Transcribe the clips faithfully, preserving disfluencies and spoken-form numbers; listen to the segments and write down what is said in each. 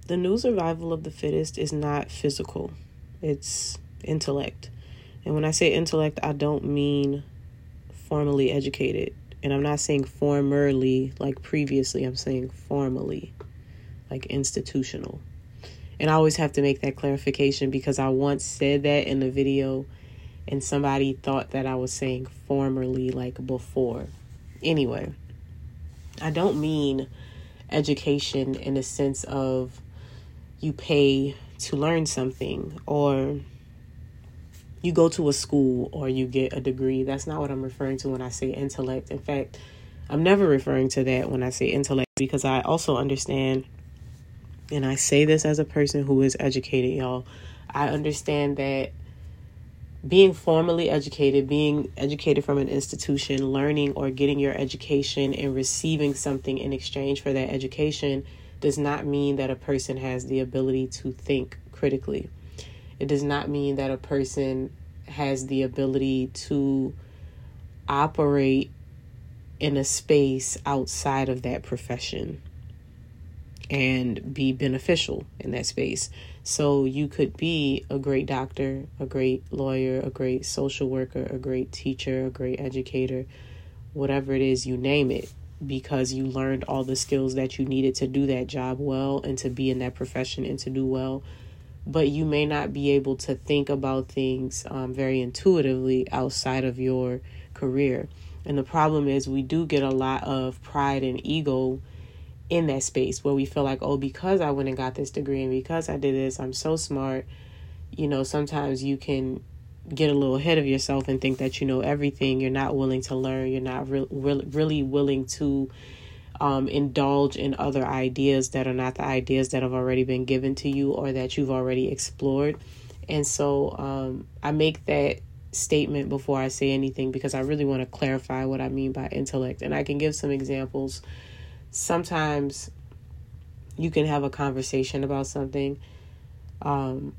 the new survival of the fittest is not physical. It's intellect. And when I say intellect, I don't mean formally educated. And I'm not saying formerly like previously. I'm saying formally, like institutional. And I always have to make that clarification because I once said that in a video and somebody thought that I was saying formerly, like before. Anyway, I don't mean education in the sense of you pay to learn something or you go to a school or you get a degree. That's not what I'm referring to when I say intellect. In fact, I'm never referring to that when I say intellect because I also understand, and I say this as a person who is educated, y'all, I understand that being formally educated, being educated from an institution, learning or getting your education and receiving something in exchange for that education does not mean that a person has the ability to think critically. It does not mean that a person has the ability to operate in a space outside of that profession and be beneficial in that space. So you could be a great doctor, a great lawyer, a great social worker, a great teacher, a great educator, whatever it is, you name it, because you learned all the skills that you needed to do that job well and to be in that profession and to do well. But you may not be able to think about things um, very intuitively outside of your career. And the problem is we do get a lot of pride and ego in that space where we feel like, oh, because I went and got this degree and because I did this, I'm so smart. You know, sometimes you can get a little ahead of yourself and think that you know everything. You're not willing to learn. You're not re- re- really willing to um, indulge in other ideas that are not the ideas that have already been given to you or that you've already explored. And so um, I make that statement before I say anything because I really want to clarify what I mean by intellect. And I can give some examples. Sometimes you can have a conversation about something. Um,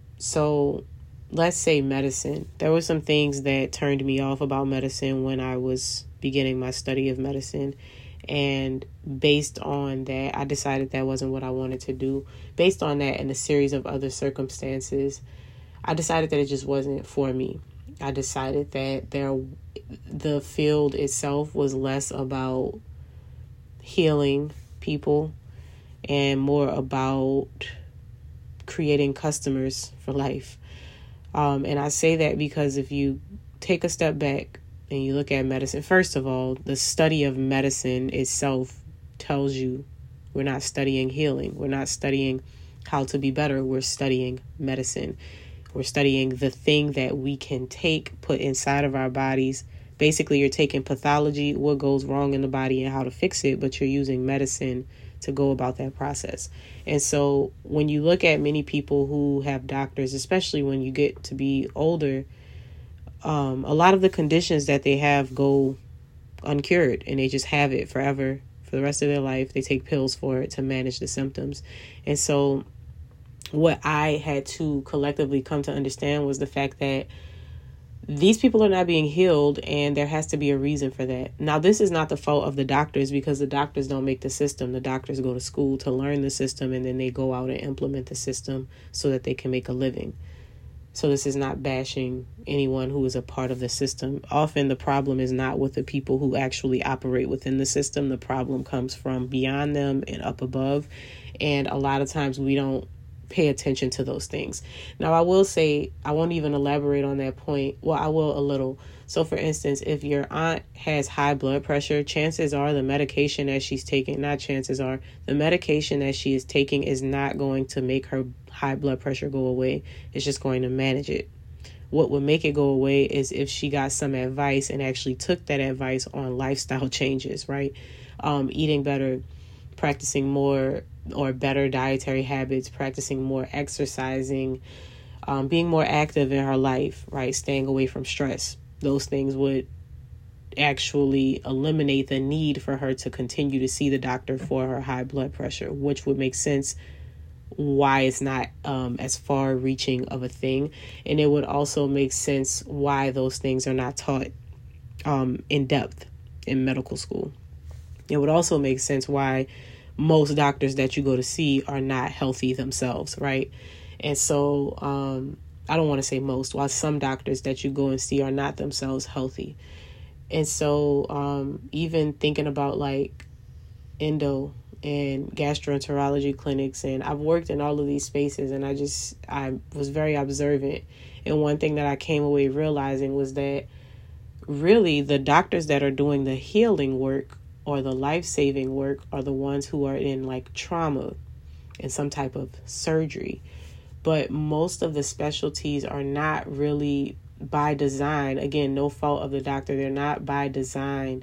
so let's say medicine. There were some things that turned me off about medicine when I was beginning my study of medicine. And based on that, I decided that wasn't what I wanted to do. Based on that and a series of other circumstances, I decided that it just wasn't for me. I decided that there, the field itself was less about healing people and more about creating customers for life. Um, and I say that because if you take a step back and you look at medicine, first of all, the study of medicine itself tells you we're not studying healing. We're not studying how to be better. We're studying medicine. We're studying the thing that we can take, put inside of our bodies. Basically, you're taking pathology, what goes wrong in the body and how to fix it, but you're using medicine to go about that process. And so when you look at many people who have doctors, especially when you get to be older, um, a lot of the conditions that they have go uncured and they just have it forever for the rest of their life. They take pills for it to manage the symptoms. And so what I had to collectively come to understand was the fact that these people are not being healed, and there has to be a reason for that. Now, this is not the fault of the doctors because the doctors don't make the system. The doctors go to school to learn the system, and then they go out and implement the system so that they can make a living. So this is not bashing anyone who is a part of the system. Often the problem is not with the people who actually operate within the system. The problem comes from beyond them and up above. And a lot of times we don't pay attention to those things. Now, I will say, I won't even elaborate on that point. Well, I will a little. So, for instance, if your aunt has high blood pressure, chances are the medication that she's taking, not chances are, the medication that she is taking is not going to make her high blood pressure go away. It's just going to manage it. What would make it go away is if she got some advice and actually took that advice on lifestyle changes, right? Um, eating better, practicing more or better dietary habits, practicing more exercising, um, being more active in her life, right? Staying away from stress. Those things would actually eliminate the need for her to continue to see the doctor for her high blood pressure, which would make sense why it's not um, as far reaching of a thing. And it would also make sense why those things are not taught um, in depth in medical school. It would also make sense why most doctors that you go to see are not healthy themselves, right? And so um, I don't want to say most, while some doctors that you go and see are not themselves healthy. And so um, even thinking about like endo and gastroenterology clinics, and I've worked in all of these spaces, and I just, I was very observant. And one thing that I came away realizing was that really the doctors that are doing the healing work or the life-saving work are the ones who are in like trauma and some type of surgery. But most of the specialties are not really by design. Again, no fault of the doctor. They're not by design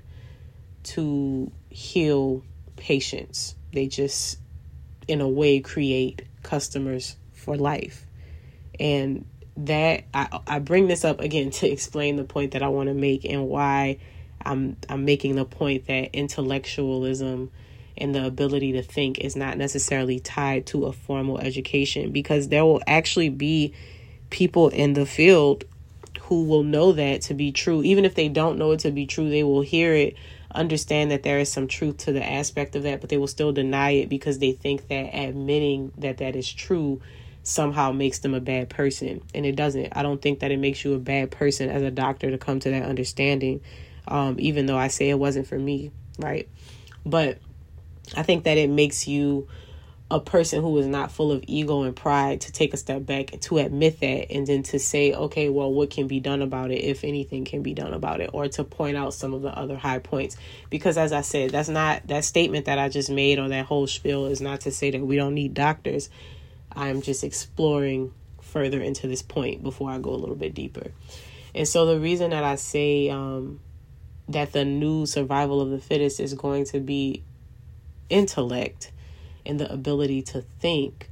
to heal patients. They just, in a way, create customers for life. And that I, I bring this up again to explain the point that I want to make, and why I'm I'm making the point that intellectualism and the ability to think is not necessarily tied to a formal education, because there will actually be people in the field who will know that to be true. Even if they don't know it to be true, they will hear it, understand that there is some truth to the aspect of that, but they will still deny it because they think that admitting that that is true somehow makes them a bad person. And it doesn't. I don't think that it makes you a bad person as a doctor to come to that understanding, um, even though I say it wasn't for me, right? But I think that it makes you a person who is not full of ego and pride to take a step back and to admit that, and then to say, okay, well, what can be done about it, if anything can be done about it, or to point out some of the other high points. Because as I said, that's not, that statement that I just made, or that whole spiel, is not to say that we don't need doctors. I'm just exploring further into this point before I go a little bit deeper. And so the reason that I say um, that the new survival of the fittest is going to be intellect and the ability to think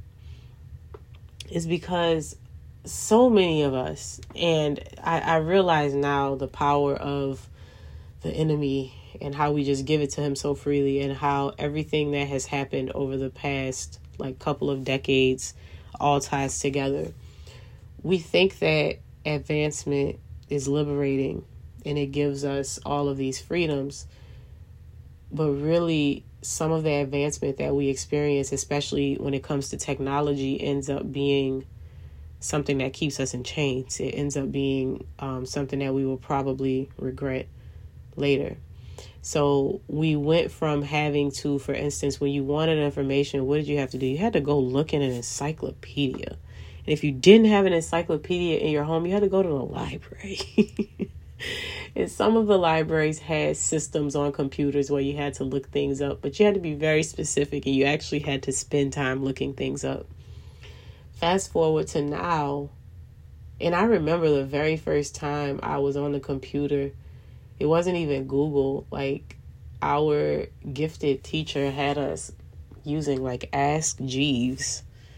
is because so many of us, and I, I realize now the power of the enemy and how we just give it to him so freely, and how everything that has happened over the past like couple of decades all ties together. We think that advancement is liberating and it gives us all of these freedoms, but really some of the advancement that we experience, especially when it comes to technology, ends up being something that keeps us in chains. It ends up being um, something that we will probably regret later. So we went from having to, for instance, when you wanted information, what did you have to do? You had to go look in an encyclopedia. And if you didn't have an encyclopedia in your home, you had to go to the library. And some of the libraries had systems on computers where you had to look things up, but you had to be very specific, and you actually had to spend time looking things up. Fast forward to now, and I remember the very first time I was on the computer, it wasn't even Google. Like, our gifted teacher had us using like Ask Jeeves,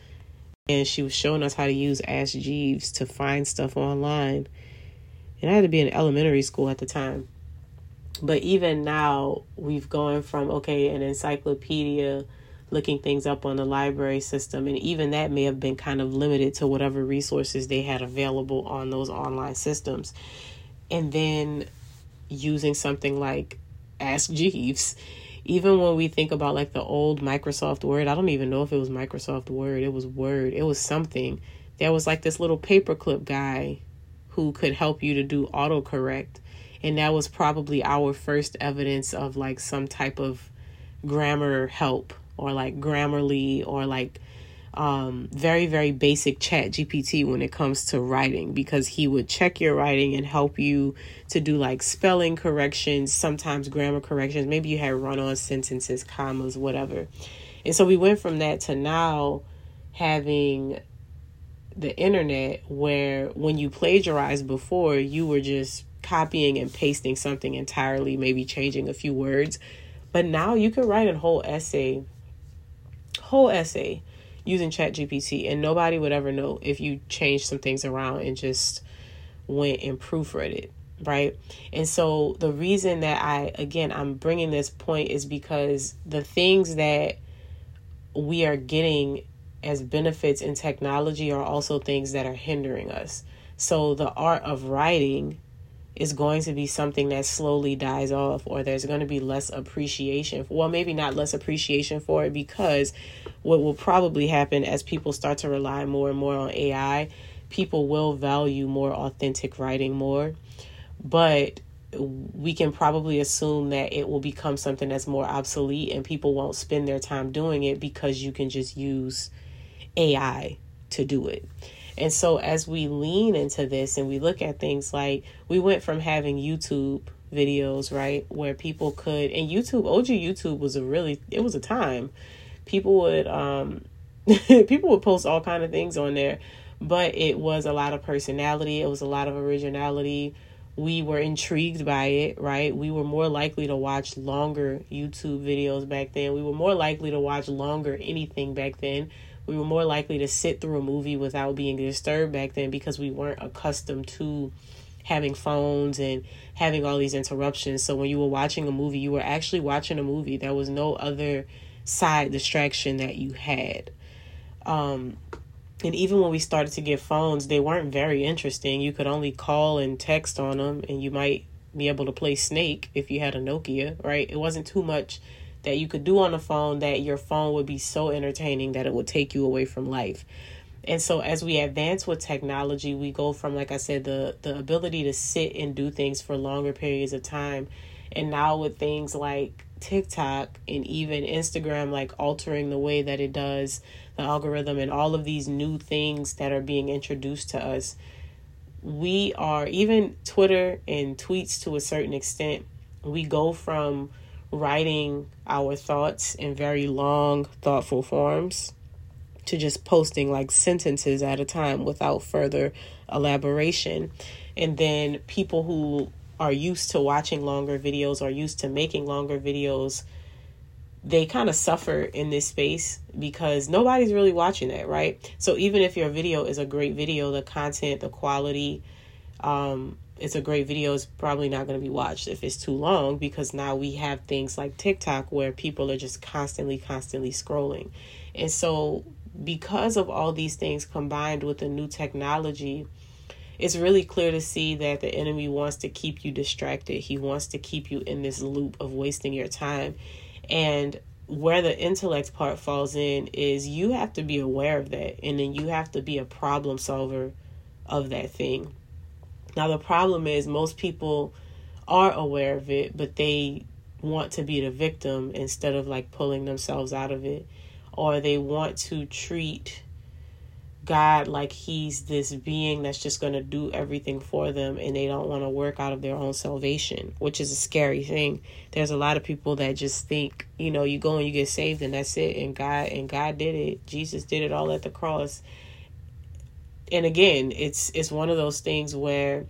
and she was showing us how to use Ask Jeeves to find stuff online. And I had to be in elementary school at the time. But even now, we've gone from, okay, an encyclopedia, looking things up on the library system, and even that may have been kind of limited to whatever resources they had available on those online systems. And then using something like Ask Jeeves. Even when we think about like the old Microsoft Word, I don't even know if it was Microsoft Word. It was Word. It was something. There was like this little paperclip guy who could help you to do autocorrect. And that was probably our first evidence of like some type of grammar help, or like Grammarly, or like um, very, very basic Chat G P T when it comes to writing, because he would check your writing and help you to do like spelling corrections, sometimes grammar corrections. Maybe you had run-on sentences, commas, whatever. And so we went from that to now having the internet, where when you plagiarized before, you were just copying and pasting something entirely, maybe changing a few words. But now you can write a whole essay, whole essay using Chat G P T, and nobody would ever know if you changed some things around and just went and proofread it, right? And so the reason that I, again, I'm bringing this point is because the things that we are getting as benefits in technology are also things that are hindering us. So the art of writing is going to be something that slowly dies off, or there's going to be less appreciation for, well, maybe not less appreciation for it, because what will probably happen as people start to rely more and more on A I, people will value more authentic writing more. But we can probably assume that it will become something that's more obsolete and people won't spend their time doing it because you can just use A I to do it. And so as we lean into this and we look at things like, we went from having YouTube videos, right, where people could, and YouTube, O G YouTube was a really, it was a time. People would, um, people would post all kind of things on there, but it was a lot of personality. It was a lot of originality. We were intrigued by it, right? We were more likely to watch longer YouTube videos back then. We were more likely to watch longer anything back then. We were more likely to sit through a movie without being disturbed back then because we weren't accustomed to having phones and having all these interruptions. So when you were watching a movie, you were actually watching a movie. There was no other side distraction that you had. Um, and even when we started to get phones, they weren't very interesting. You could only call and text on them, and you might be able to play Snake if you had a Nokia, right? It wasn't too much that you could do on the phone that your phone would be so entertaining that it would take you away from life. And so as we advance with technology, we go from, like I said, the, the ability to sit and do things for longer periods of time. And now with things like TikTok and even Instagram, like altering the way that it does the algorithm and all of these new things that are being introduced to us, we are, even Twitter and tweets to a certain extent, we go from writing our thoughts in very long, thoughtful forms to just posting like sentences at a time without further elaboration. And then people who are used to watching longer videos or used to making longer videos, they kind of suffer in this space because nobody's really watching that, right? So even if your video is a great video, the content, the quality, um, it's a great video, is probably not going to be watched if it's too long, because now we have things like TikTok where people are just constantly, constantly scrolling. And so because of all these things combined with the new technology, it's really clear to see that the enemy wants to keep you distracted. He wants to keep you in this loop of wasting your time. And where the intellect part falls in is you have to be aware of that. And then you have to be a problem solver of that thing. Now, the problem is most people are aware of it, but they want to be the victim instead of like pulling themselves out of it. Or they want to treat God like he's this being that's just going to do everything for them, and they don't want to work out of their own salvation, which is a scary thing. There's a lot of people that just think, you know, you go and you get saved and that's it. And God, and God did it. Jesus did it all at the cross. And again, it's, it's one of those things where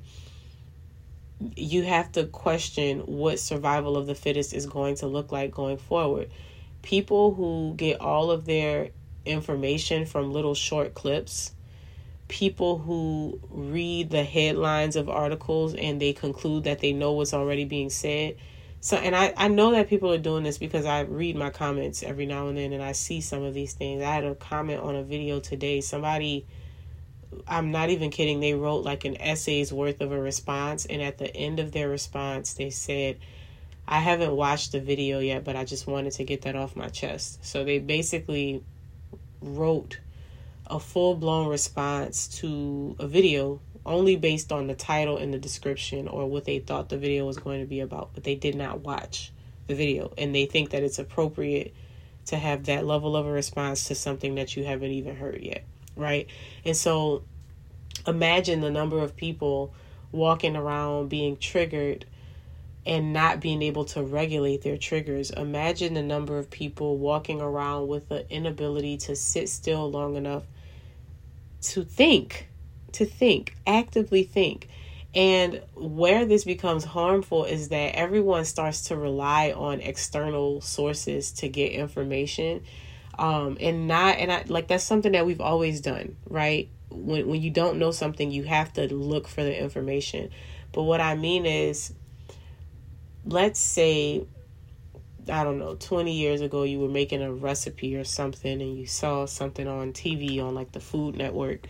you have to question what survival of the fittest is going to look like going forward. People who get all of their information from little short clips, people who read the headlines of articles and they conclude that they know what's already being said. So, and I, I know that people are doing this because I read my comments every now and then and I see some of these things. I had a comment on a video today. Somebody, I'm not even kidding, they wrote like an essay's worth of a response, and at the end of their response they said, I haven't watched the video yet, but I just wanted to get that off my chest. So they basically wrote a full-blown response to a video only based on the title and the description or what they thought the video was going to be about, but they did not watch the video, and they think that it's appropriate to have that level of a response to something that you haven't even heard yet, right? And so imagine the number of people walking around being triggered and not being able to regulate their triggers. Imagine the number of people walking around with the inability to sit still long enough to think, to think, actively think. And where this becomes harmful is that everyone starts to rely on external sources to get information. Um, and not, and I, like, that's something that we've always done, right? When, when you don't know something, you have to look for the information. But what I mean is, let's say, I don't know, twenty years ago, you were making a recipe or something and you saw something on T V on like the Food Network,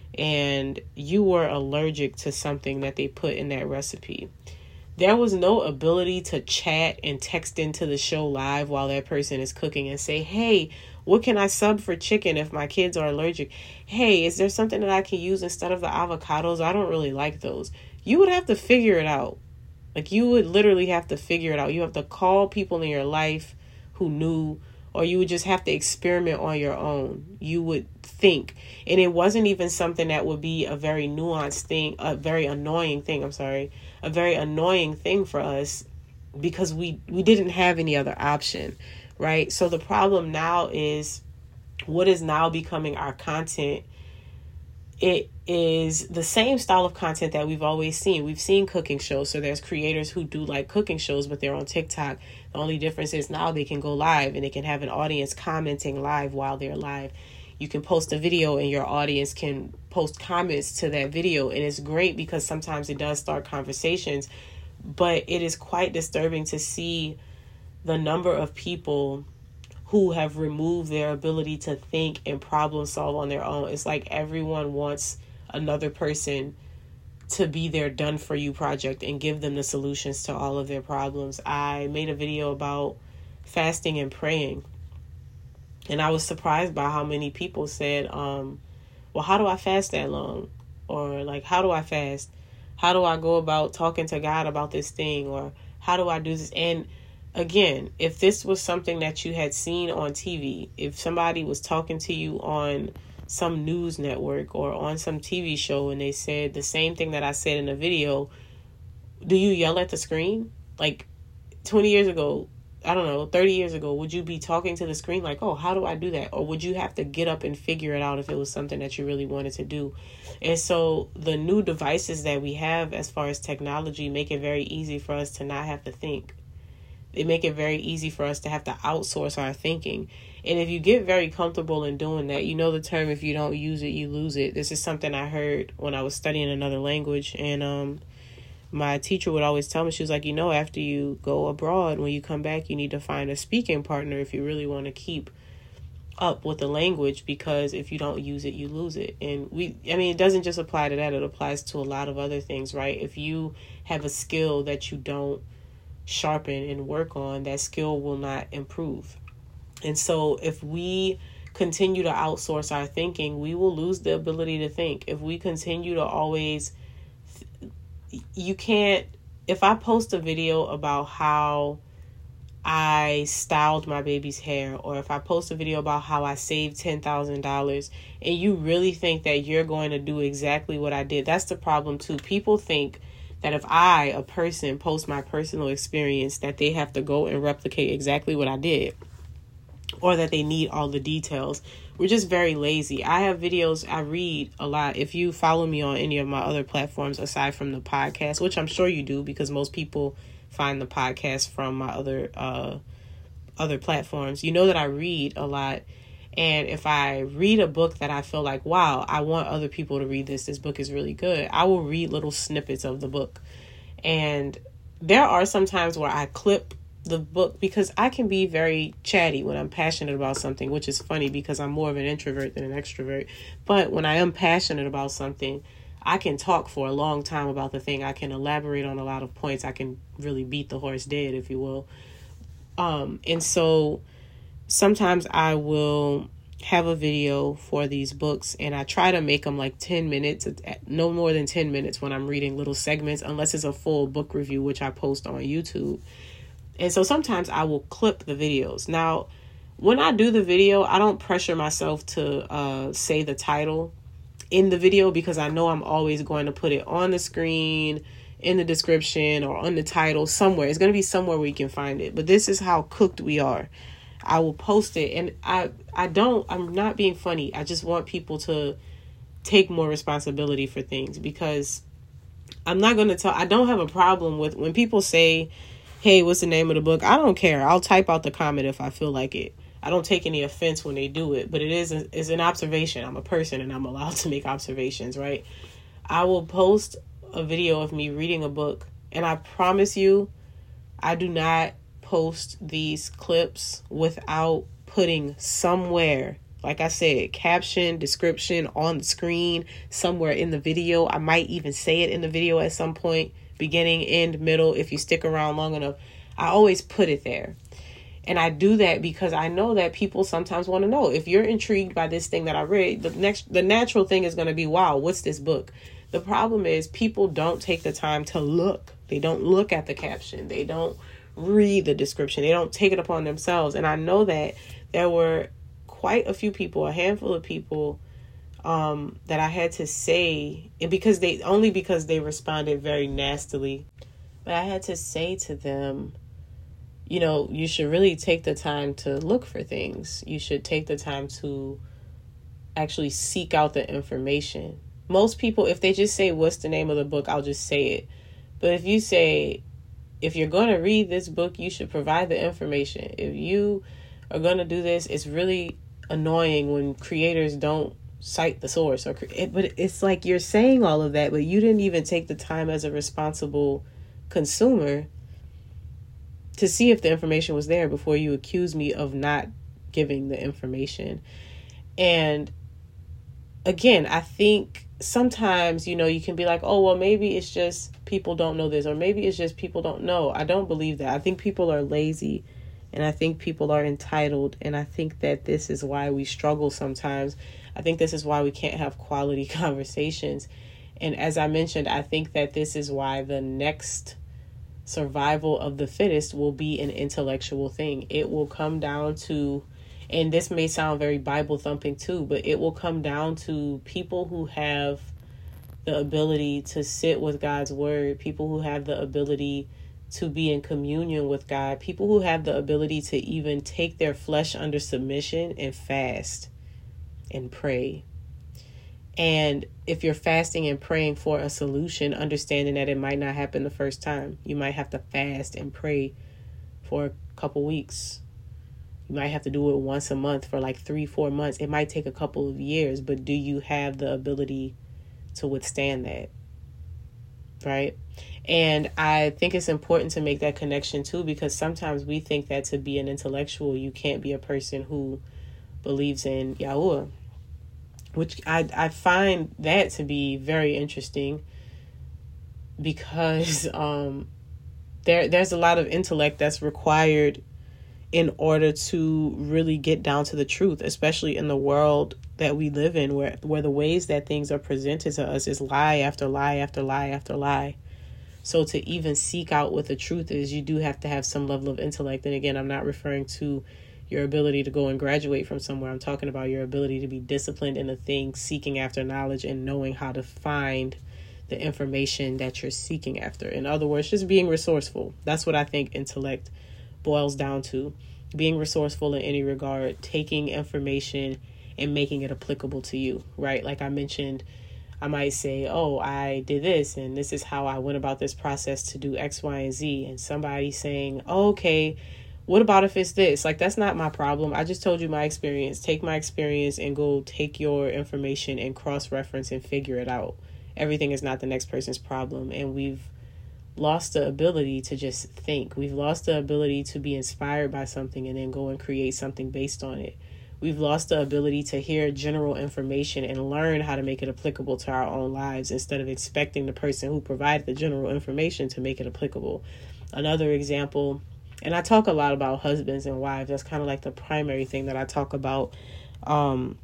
and you were allergic to something that they put in that recipe. There was no ability to chat and text into the show live while that person is cooking and say, hey, what can I sub for chicken if my kids are allergic? Hey, is there something that I can use instead of the avocados? I don't really like those. You would have to figure it out. Like, you would literally have to figure it out. You have to call people in your life who knew, or you would just have to experiment on your own. You would think. And it wasn't even something that would be a very nuanced thing, a very annoying thing, I'm sorry, a very annoying thing for us, because we, we didn't have any other option, right? So the problem now is what is now becoming our content. It is the same style of content that we've always seen. We've seen cooking shows. So there's creators who do like cooking shows, but they're on TikTok. The only difference is now they can go live and they can have an audience commenting live while they're live. You can post a video and your audience can post comments to that video. And it's great because sometimes it does start conversations, but it is quite disturbing to see the number of people who have removed their ability to think and problem solve on their own. It's like everyone wants another person to be their done for you project and give them the solutions to all of their problems. I made a video about fasting and praying, and I was surprised by how many people said, um, well, how do I fast that long? Or like, how do I fast? How do I go about talking to God about this thing? Or how do I do this? And again, if this was something that you had seen on T V, if somebody was talking to you on some news network or on some T V show and they said the same thing that I said in the video, do you yell at the screen? Like twenty years ago, I don't know, thirty years ago, would you be talking to the screen like, oh, how do I do that? Or would you have to get up and figure it out if it was something that you really wanted to do? And so the new devices that we have as far as technology make it very easy for us to not have to think. They make it very easy for us to have to outsource our thinking. And if you get very comfortable in doing that, you know the term, if you don't use it, you lose it. This is something I heard when I was studying another language. And um, my teacher would always tell me, she was like, you know, after you go abroad, when you come back, you need to find a speaking partner if you really want to keep up with the language, because if you don't use it, you lose it. And we, I mean, it doesn't just apply to that. It applies to a lot of other things, right? If you have a skill that you don't sharpen and work on, that skill will not improve. And so if we continue to outsource our thinking, we will lose the ability to think. If we continue to always, you can't, if I post a video about how I styled my baby's hair, or if I post a video about how I saved ten thousand dollars, and you really think that you're going to do exactly what I did, that's the problem too. People think that if I, a person, post my personal experience, that they have to go and replicate exactly what I did, or that they need all the details. We're just very lazy. I have videos, I read a lot. If you follow me on any of my other platforms aside from the podcast, which I'm sure you do, because most people find the podcast from my other uh, other platforms, you know that I read a lot. And if I read a book that I feel like, wow, I want other people to read this, this book is really good, I will read little snippets of the book. And there are some times where I clip the book, because I can be very chatty when I'm passionate about something, which is funny because I'm more of an introvert than an extrovert. But when I am passionate about something, I can talk for a long time about the thing. I can elaborate on a lot of points. I can really beat the horse dead, if you will. Um, and so sometimes I will have a video for these books, and I try to make them like ten minutes, no more than ten minutes when I'm reading little segments, unless it's a full book review, which I post on YouTube. And so sometimes I will clip the videos. Now, when I do the video, I don't pressure myself to uh, say the title in the video, because I know I'm always going to put it on the screen, in the description, or on the title somewhere. It's going to be somewhere where you can find it. But this is how cooked we are. I will post it, and I, I don't, I'm not being funny. I just want people to take more responsibility for things, because I'm not going to tell, I don't have a problem with when people say, hey, what's the name of the book? I don't care. I'll type out the comment if I feel like it. I don't take any offense when they do it, but it is a, it's an observation. I'm a person and I'm allowed to make observations, right? I will post a video of me reading a book, and I promise you, I do not post these clips without putting somewhere Like I said, caption, description on the screen, somewhere in the video. I might even say it in the video at some point, beginning, end, middle, if you stick around long enough. I always put it there. And I do that because I know that people sometimes want to know. If you're intrigued by this thing that I read, the next, the natural thing is going to be, wow, what's this book? The problem is people don't take the time to look. They don't look at the caption. They don't read the description. They don't take it upon themselves. And I know that there were quite a few people, a handful of people um, that I had to say, and because they, only because they responded very nastily, but I had to say to them, you know, you should really take the time to look for things. You should take the time to actually seek out the information. Most people, if they just say, what's the name of the book, I'll just say it. But if you say, if you're going to read this book, you should provide the information. If you are going to do this, it's really annoying when creators don't cite the source. Or it, but it's like you're saying all of that, but you didn't even take the time as a responsible consumer to see if the information was there before you accuse me of not giving the information. And again, I think sometimes, you know, you can be like, oh, well, maybe it's just people don't know this, or maybe it's just people don't know. I don't believe that. I think people are lazy, and I think people are entitled, and I think that this is why we struggle sometimes. I think this is why we can't have quality conversations. And as I mentioned, I think that this is why the next survival of the fittest will be an intellectual thing. It will come down to, and this may sound very Bible thumping too, but it will come down to people who have the ability to sit with God's word, people who have the ability to be in communion with God, people who have the ability to even take their flesh under submission and fast and pray. And if you're fasting and praying for a solution, understanding that it might not happen the first time, you might have to fast and pray for a couple weeks. You might have to do it once a month for like three, four months. It might take a couple of years, but do you have the ability to withstand that? Right? And I think it's important to make that connection too, because sometimes we think that to be an intellectual, you can't be a person who believes in Yahuwah, which I, I find that to be very interesting because um, there there's a lot of intellect that's required in order to really get down to the truth, especially in the world that we live in, where, where the ways that things are presented to us is lie after lie after lie after lie. So to even seek out what the truth is, you do have to have some level of intellect. And again, I'm not referring to your ability to go and graduate from somewhere. I'm talking about your ability to be disciplined in a thing, seeking after knowledge and knowing how to find the information that you're seeking after. In other words, just being resourceful. That's what I think intellect boils down to. Being resourceful in any regard, taking information and making it applicable to you, right? Like I mentioned, I might say, oh, I did this and this is how I went about this process to do X, Y, and Z. And somebody saying, oh, okay, what about if it's this? Like, that's not my problem. I just told you my experience. Take my experience and go take your information and cross-reference and figure it out. Everything is not the next person's problem. And we've lost the ability to just think. We've lost the ability to be inspired by something and then go and create something based on it. We've lost the ability to hear general information and learn how to make it applicable to our own lives instead of expecting the person who provided the general information to make it applicable. Another example, and I talk a lot about husbands and wives. That's kind of like the primary thing that I talk about. Um,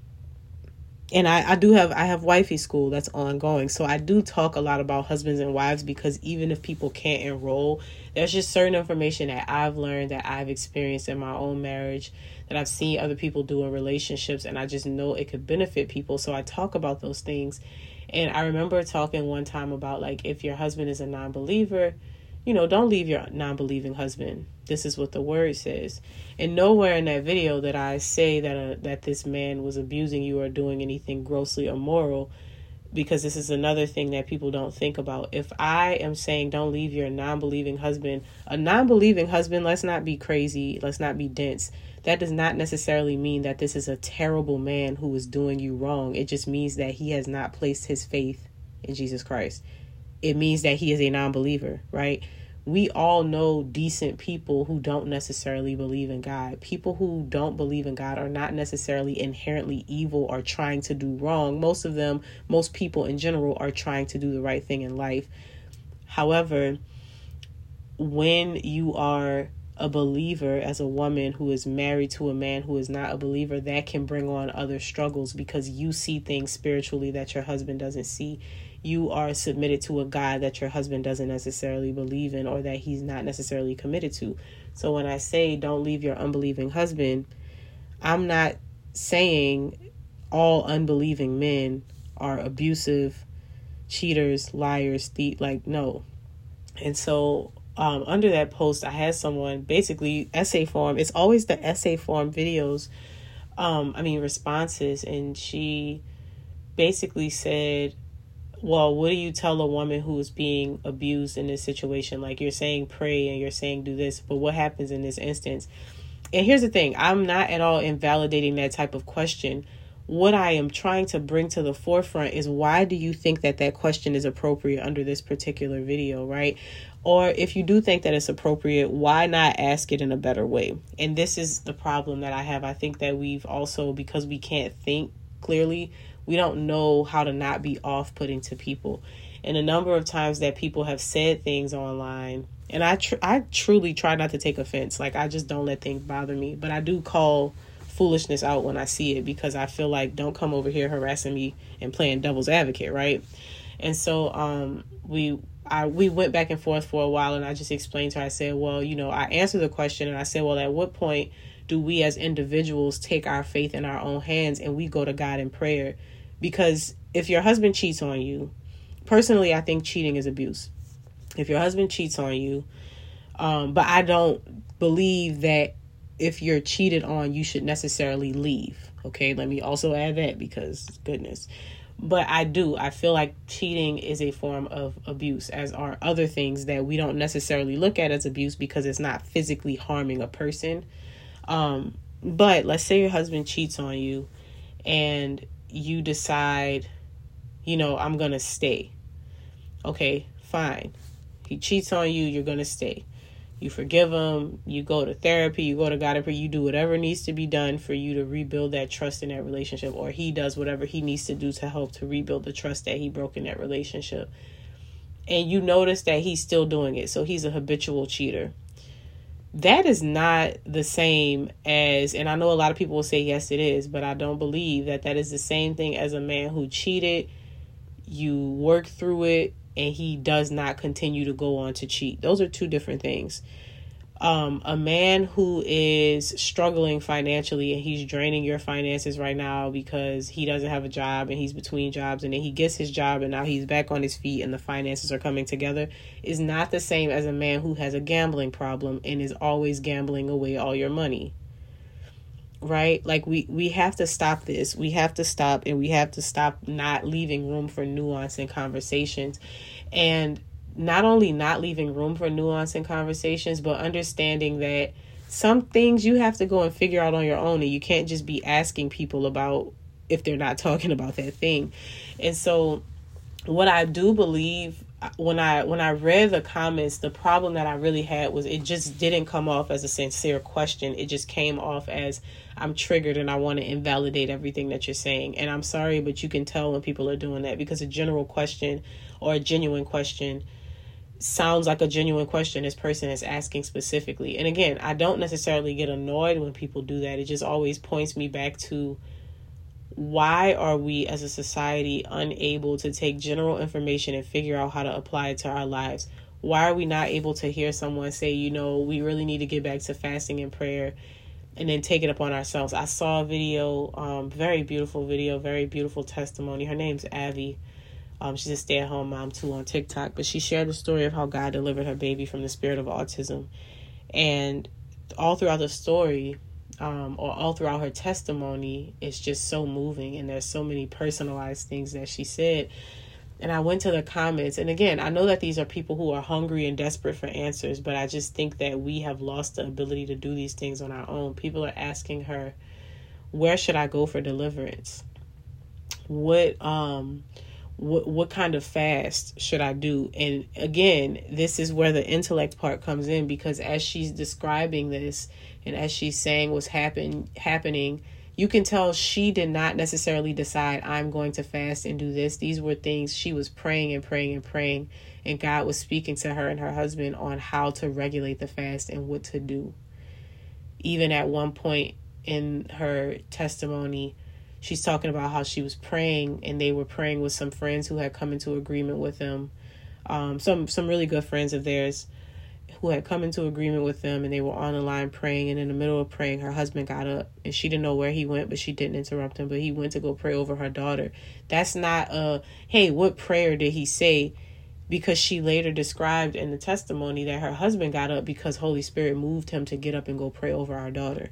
and I, I do have, I have wifey school that's ongoing. So I do talk a lot about husbands and wives because even if people can't enroll, there's just certain information that I've learned, that I've experienced in my own marriage, that I've seen other people do in relationships, and I just know it could benefit people. So I talk about those things. And I remember talking one time about, like, if your husband is a non-believer, you know, don't leave your non-believing husband. This is what the word says. And nowhere in that video that I say that uh, that this man was abusing you or doing anything grossly immoral, because this is another thing that people don't think about. If I am saying don't leave your non-believing husband, a non-believing husband, let's not be crazy, let's not be dense. That does not necessarily mean that this is a terrible man who is doing you wrong. It just means that he has not placed his faith in Jesus Christ. It means that he is a non-believer, right? we all know decent people who don't necessarily believe in God. People who don't believe in God are not necessarily inherently evil or trying to do wrong. Most of them, most people in general, are trying to do the right thing in life. However, when you are a believer as a woman who is married to a man who is not a believer, that can bring on other struggles because you see things spiritually that your husband doesn't see. You are submitted to a God that your husband doesn't necessarily believe in or that he's not necessarily committed to. So when I say don't leave your unbelieving husband, I'm not saying all unbelieving men are abusive, cheaters, liars, thief. Like, no. And so Um, under that post, I had someone basically essay form. It's always the essay form videos. Um, I mean, responses. And she basically said, well, what do you tell a woman who is being abused in this situation? Like, you're saying pray and you're saying do this, but what happens in this instance? And here's the thing. I'm not at all invalidating that type of question. What I am trying to bring to the forefront is, why do you think that that question is appropriate under this particular video, right? Or if you do think that it's appropriate, why not ask it in a better way? And this is the problem that I have. I think that we've also, because we can't think clearly, we don't know how to not be off-putting to people. And a number of times that people have said things online, and I tr- I truly try not to take offense. Like, I just don't let things bother me. But I do call foolishness out when I see it, because I feel like, don't come over here harassing me and playing devil's advocate, right? And so um, we I we went back and forth for a while, and I just explained to her, I said, well, you know, I answered the question, and I said, well, at what point do we as individuals take our faith in our own hands and we go to God in prayer? Because if your husband cheats on you, personally, I think cheating is abuse. If your husband cheats on you, um, but I don't believe that if you're cheated on, you should necessarily leave. Okay, let me also add that, because goodness. But I do. I feel like cheating is a form of abuse, as are other things that we don't necessarily look at as abuse because it's not physically harming a person. Um, but let's say your husband cheats on you and you decide, you know, I'm going to stay. Okay, fine. He cheats on you, you're going to stay. You forgive him, you go to therapy, you go to God and pray, you do whatever needs to be done for you to rebuild that trust in that relationship, or he does whatever he needs to do to help to rebuild the trust that he broke in that relationship. And you notice that he's still doing it, so he's a habitual cheater. That is not the same as, and I know a lot of people will say, yes, it is, but I don't believe that that is the same thing as a man who cheated, you work through it, and he does not continue to go on to cheat. Those are two different things. Um, a man who is struggling financially and he's draining your finances right now because he doesn't have a job and he's between jobs, and then he gets his job and now he's back on his feet and the finances are coming together, is not the same as a man who has a gambling problem and is always gambling away all your money. Right? Like, we, we have to stop this. We have to stop, and we have to stop not leaving room for nuance in conversations. And not only not leaving room for nuance in conversations, but understanding that some things you have to go and figure out on your own, and you can't just be asking people about if they're not talking about that thing. And so what I do believe, when I when I read the comments, the problem that I really had was it just didn't come off as a sincere question. It just came off as, I'm triggered and I want to invalidate everything that you're saying. And I'm sorry, but you can tell when people are doing that, because a general question or a genuine question sounds like a genuine question this person is asking specifically. And again, I don't necessarily get annoyed when people do that. It just always points me back to, why are we as a society unable to take general information and figure out how to apply it to our lives? Why are we not able to hear someone say, you know, we really need to get back to fasting and prayer, and then take it upon ourselves? I saw a video, um, very beautiful video, very beautiful testimony. Her name's Abby. Um, she's a stay-at-home mom too on TikTok, but she shared the story of how God delivered her baby from the spirit of autism. And all throughout the story, um, or all throughout her testimony, it's just so moving, and there's so many personalized things that she said. And I went to the comments, and again, I know that these are people who are hungry and desperate for answers, but I just think that we have lost the ability to do these things on our own. People are asking her, where should I go for deliverance? What, um, what what kind of fast should I do? And again, this is where the intellect part comes in, because as she's describing this and as she's saying what's happen happening, you can tell she did not necessarily decide, I'm going to fast and do this. These were things she was praying and praying and praying, and God was speaking to her and her husband on how to regulate the fast and what to do. Even at one point in her testimony, she's talking about how she was praying, and they were praying with some friends who had come into agreement with them. Um, some some really good friends of theirs who had come into agreement with them, and they were on the line praying. And in the middle of praying, her husband got up, and she didn't know where he went, but she didn't interrupt him. But he went to go pray over her daughter. That's not a, hey, what prayer did he say? Because she later described in the testimony that her husband got up because Holy Spirit moved him to get up and go pray over our daughter.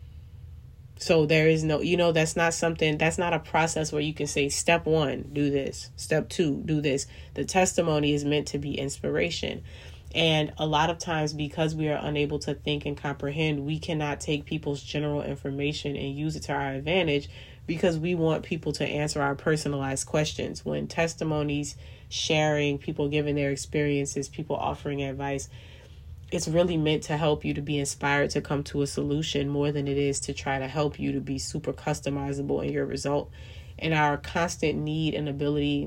So there is no, you know, that's not something, that's not a process where you can say, step one, do this. Step two, do this. The testimony is meant to be inspiration. And a lot of times, because we are unable to think and comprehend, we cannot take people's general information and use it to our advantage, because we want people to answer our personalized questions. When testimonies, sharing, people giving their experiences, people offering advice, it's really meant to help you to be inspired to come to a solution more than it is to try to help you to be super customizable in your result. And our constant need and ability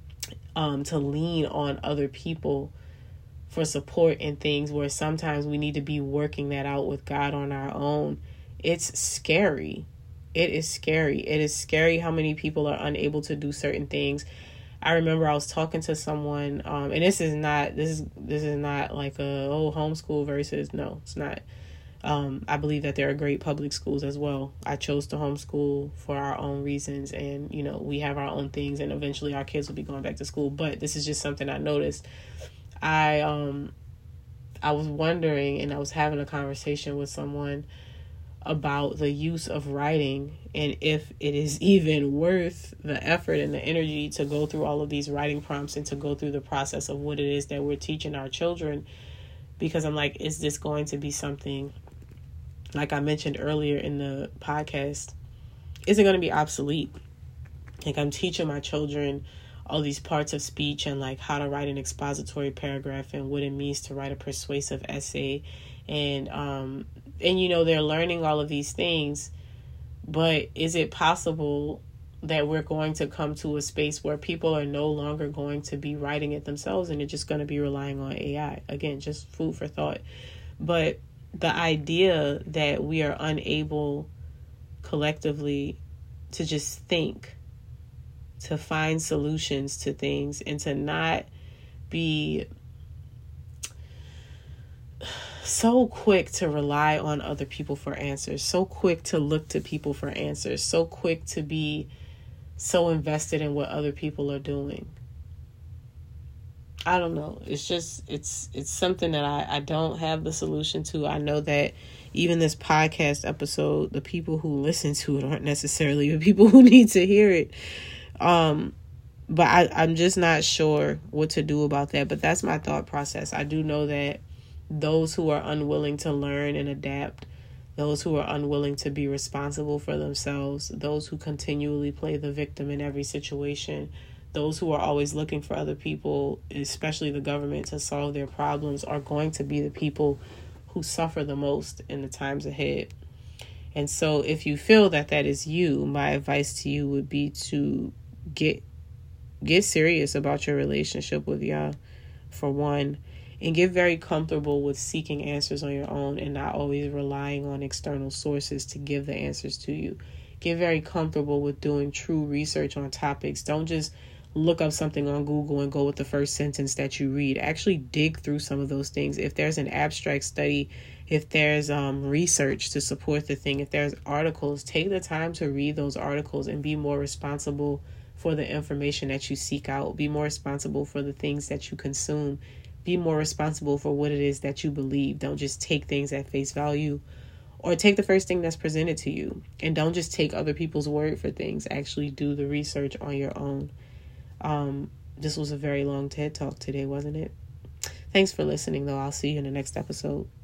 um, to lean on other people for support in things where sometimes we need to be working that out with God on our own. It's scary. It is scary. It is scary how many people are unable to do certain things. I remember I was talking to someone, um, and this is not, this is, this is not like a, oh, homeschool versus, no, it's not. Um, I believe that there are great public schools as well. I chose to homeschool for our own reasons, and, you know, we have our own things, and eventually our kids will be going back to school. But this is just something I noticed. I, um, I was wondering, and I was having a conversation with someone about the use of writing, and if it is even worth the effort and the energy to go through all of these writing prompts and to go through the process of what it is that we're teaching our children. Because I'm like, is this going to be something, like I mentioned earlier in the podcast, is it going to be obsolete? Like, I'm teaching my children all these parts of speech and like how to write an expository paragraph and what it means to write a persuasive essay. And, um, and, you know, they're learning all of these things, but is it possible that we're going to come to a space where people are no longer going to be writing it themselves and they're just going to be relying on A I? Again, just food for thought. But the idea that we are unable collectively to just think, to find solutions to things, and to not be so quick to rely on other people for answers, so quick to look to people for answers, so quick to be so invested in what other people are doing. I don't know. It's just, it's it's something that I, I don't have the solution to. I know that even this podcast episode, the people who listen to it aren't necessarily the people who need to hear it. Um, but I, I'm just not sure what to do about that. But that's my thought process. I do know that those who are unwilling to learn and adapt, those who are unwilling to be responsible for themselves, those who continually play the victim in every situation, those who are always looking for other people, especially the government, to solve their problems, are going to be the people who suffer the most in the times ahead. And so if you feel that that is you, my advice to you would be to get get serious about your relationship with Yah, for one, and get very comfortable with seeking answers on your own and not always relying on external sources to give the answers to you. Get very comfortable with doing true research on topics. Don't just look up something on Google and go with the first sentence that you read. Actually dig through some of those things. If there's an abstract study, if there's um, research to support the thing, if there's articles, take the time to read those articles and be more responsible for the information that you seek out. Be more responsible for the things that you consume. Be more responsible for what it is that you believe. Don't just take things at face value, or take the first thing that's presented to you. And don't just take other people's word for things. Actually do the research on your own. Um, this was a very long TED Talk today, wasn't it? Thanks for listening, though. I'll see you in the next episode.